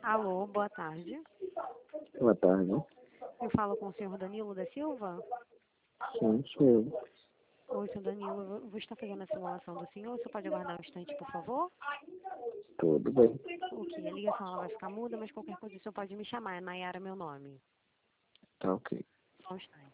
Alô, boa tarde. Boa tarde. Eu falo com o senhor Danilo da Silva? Sim, sou eu. Oi, senhor Danilo, eu vou estar fazendo a simulação do senhor. Você pode aguardar um instante, por favor? Tudo bem. Ok, a ligação ela vai ficar muda, mas qualquer coisa o senhor pode me chamar. É Nayara meu nome. Tá ok. Só um instante.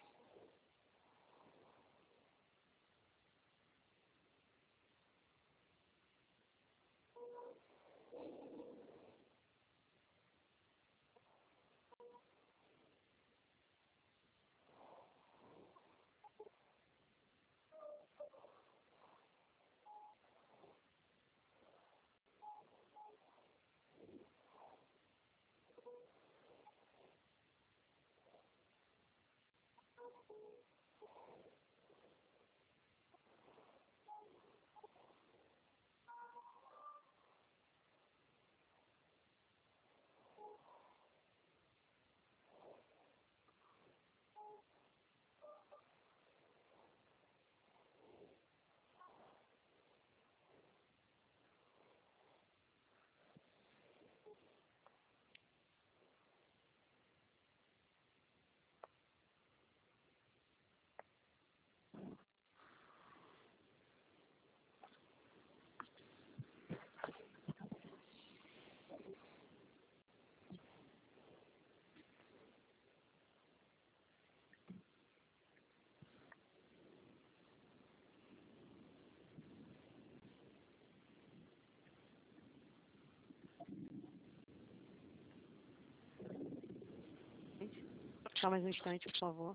Só mais um instante, por favor.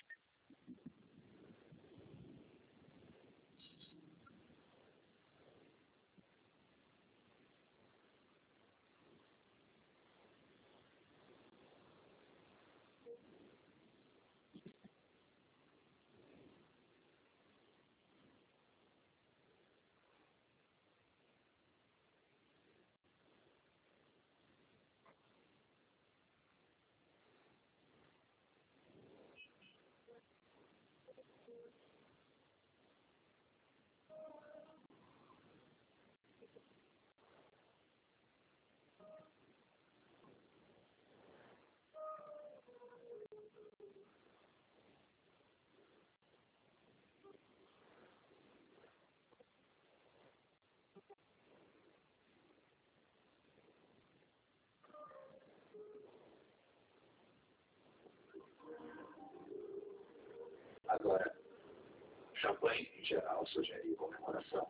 Agora, champanhe em geral sugeriu comemoração.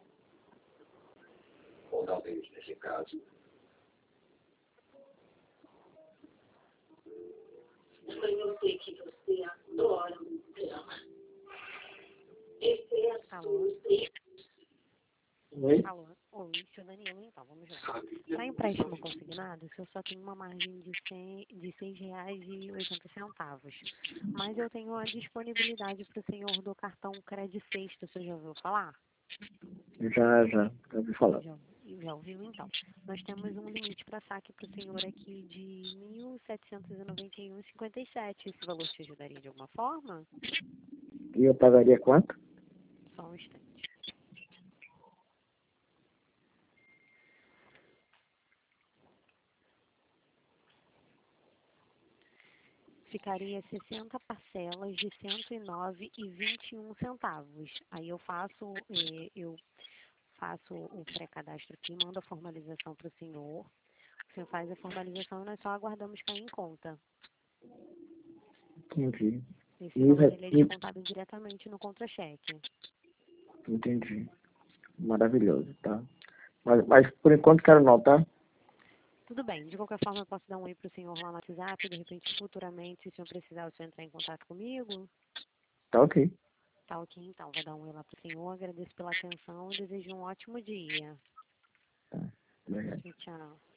Ou talvez, nesse caso, Eu sei que você adora o drama. Esse é Alô? Oi? Alô? Oi, senhor Danilo, então, vamos lá. Para empréstimo consignado, o senhor só tem uma margem de R$ 6,80. Mas eu tenho a disponibilidade para o senhor do cartão Credit Sexta, o senhor já ouviu falar? Já ouvi falar. Já ouviu, então. Nós temos um limite para saque para o senhor aqui de R$ 1.791,57. Esse valor te ajudaria de alguma forma? E eu pagaria quanto? Só um instante. Ficaria 60 parcelas de R$ 109,21. Aí eu faço o pré-cadastro aqui, mando a formalização para o senhor. O senhor faz a formalização e nós só aguardamos cair em conta. Entendi. Esse valor ele é descontado diretamente no contra-cheque. Entendi. Maravilhoso, tá? Mas por enquanto quero não, tá? Tudo bem, de qualquer forma eu posso dar um oi para o senhor lá no WhatsApp, de repente futuramente, se o senhor precisar, o senhor entrar em contato comigo. Tá ok. Tá ok, então, vou dar um oi lá para o senhor, agradeço pela atenção e desejo um ótimo dia. Tá. Obrigado. Tchau.